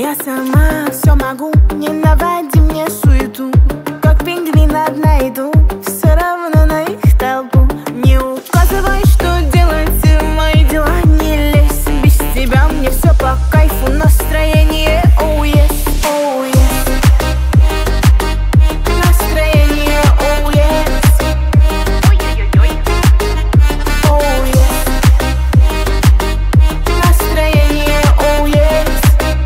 Я сама все могу, не наводи мне суету. Как пингвин одна иду, все равно на их толпу. Не указывай, что делать, в мои дела не лезь. Без тебя мне все по кайфу, настроение oh yes, oh yes. Настроение oh yes, oh yes. Настроение oh yes,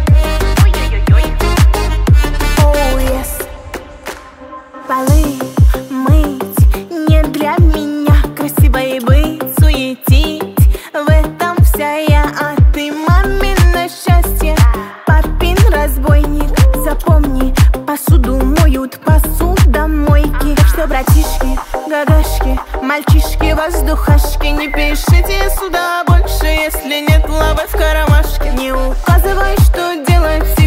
oh yes. Полы мыть не для меня, красивой быть, суетить, в этом вся я, а ты мамино счастье. Папин разбойник, запомни, посуду моют посудомойки. Так что, братишки, гагашки, мальчишки, воздухашки, не пишите сюда больше, если нет лавы в карамашке. Не указывай, что делать.